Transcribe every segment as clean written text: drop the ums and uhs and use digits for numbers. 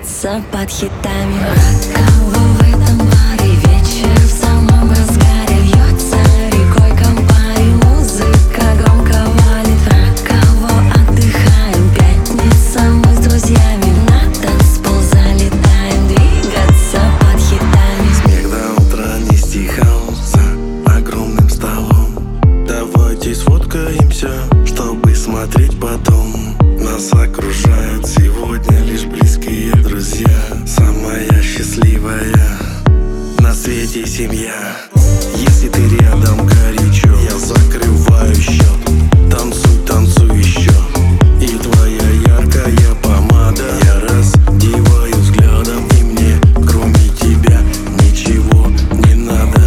двигаться под хитами. Раково в этом баре вечер в самом разгаре. Льется рекой компаний, музыка громко валит. Раково отдыхаем, пятница, мы с друзьями на танцпол залетаем, двигаться под хитами. Смех до утра не стихал за огромным столом. Давайте сфоткаемся, чтобы смотреть потом. Нас окружают сегодня лишь близкие друзья. Самая счастливая на свете семья. Если ты рядом, горячо, я закрываю счет. Танцуй, танцуй еще. И твоя яркая помада я раздеваю взглядом. И мне, кроме тебя, ничего не надо.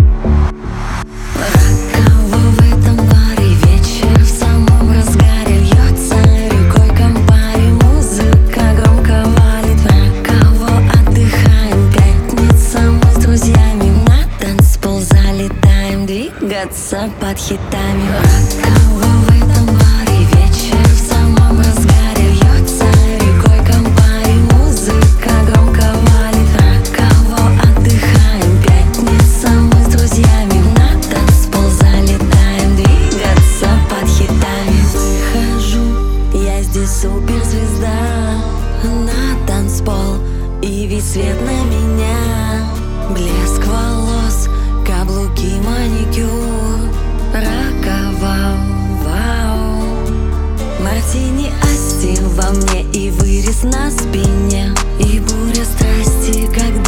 Раково в этом баре вечер в самом разгаре. Льется рекой компаний, музыка громко валит. Раково отдыхаем, пятница, мы с друзьями на танцпол залетаем, двигаться под хитами. Раково в этом баре вечер в самом разгаре. Льется рекой компаний, музыка громко валит. Раково отдыхаем, пятница, мы с друзьями на танцпол залетаем, двигаться под хитами. Выхожу, я здесь суперзвезда, на танцпол, и весь свет на меня. Блеск волос, каблуки, маникюр. Раково, вау. Мартини Асти во мне и вырез на спине. И буря страсти, когда